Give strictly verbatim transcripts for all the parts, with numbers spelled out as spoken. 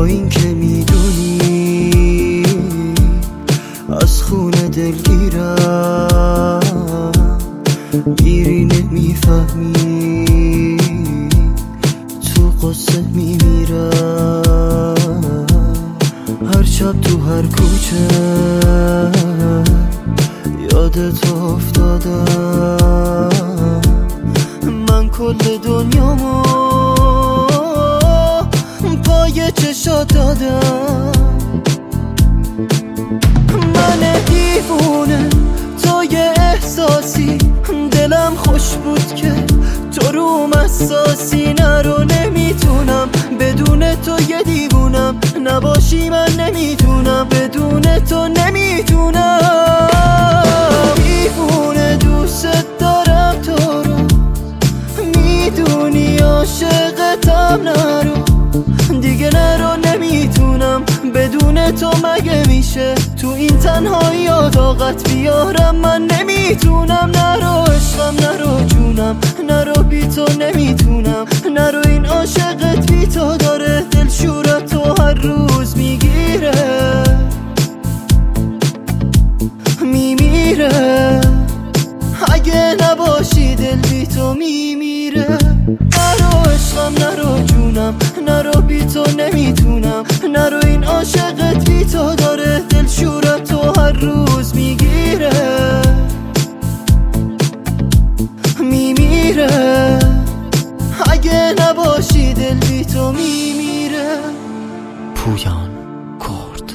با این که میدونی از خونه دلگیرم میری نمیفهمی تو قصه میمیرم. هر شب تو هر کوچه یادت افتادم. من کل دنیامو پای چشات دادم. من دیوونه تو یه احساسی، دلم خوش بود که تو روم اساسی. نرو نمیتونم بدون تو یه دیوونم، نباشی من نمیتونم بدون تو نمیتونم. دیوونه دوست دارم تو رو، میدونی عاشقتم. نرو دیگه نرو نمیتونم بدون تو مگه میشه تو این تنهایی طاقت بیارم. من نمیتونم. نرو عشقم نرو جونم، نرو بی تو نمیتونم. نرو این عاشقت بی تو داره دلشورت تو هر روز میگیره میمیره. اگه نباشی دل بی تو میمیره. نرو عشقم نرو جونم، نرو بی تو نمیتونم. نرو این عاشقت بی تو داره دلشورت تو هر روز میگیره میمیره. اگه نباشی دل بی تو میمیره. پویان کرد.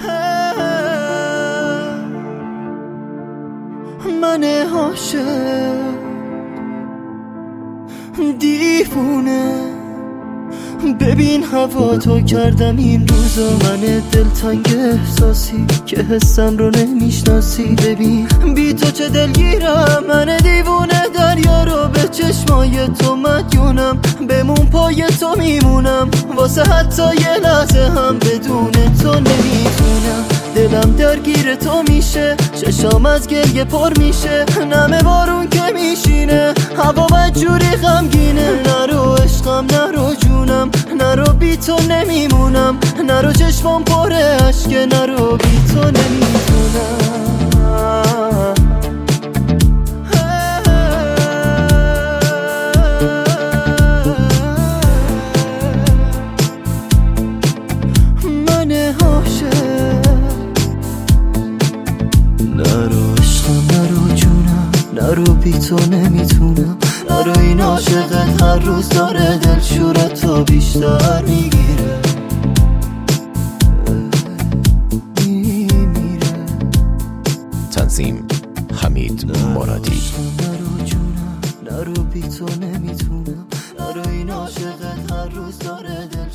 من عاشق دیوونه، ببین هوا تو کردم این روزا. من دلتنگ احساسی که حسم رو نمیشناسی. ببین بی تو چه دلگیرم. من دیوونه دریا رو به چشمای تو مدیونم. بمون پای تو میمونم واسه حتی یه لحظه هم بدون تو نمیتونم. دلم درگیر تو میشه، چشام از گریه پر میشه. نمه بارون که میشینه، هوا بدجوری غمگینه. نرو عشقم نرو جونم، نرو بی تو نمیمونم. نرو چشمام پر اشکه، نرو بی تو نمیتونم. من عاشق نرو عشقم نرو جونم، نرو بی تو نمیتونم. نرو این عاشقت هر روز داره دلشورت تو بیشتر میگیره میمیره. تنظیم حمید مرادی. نرو جونم، نرو بی تو نمیتونم. نرو این عاشقت هر روز داره دل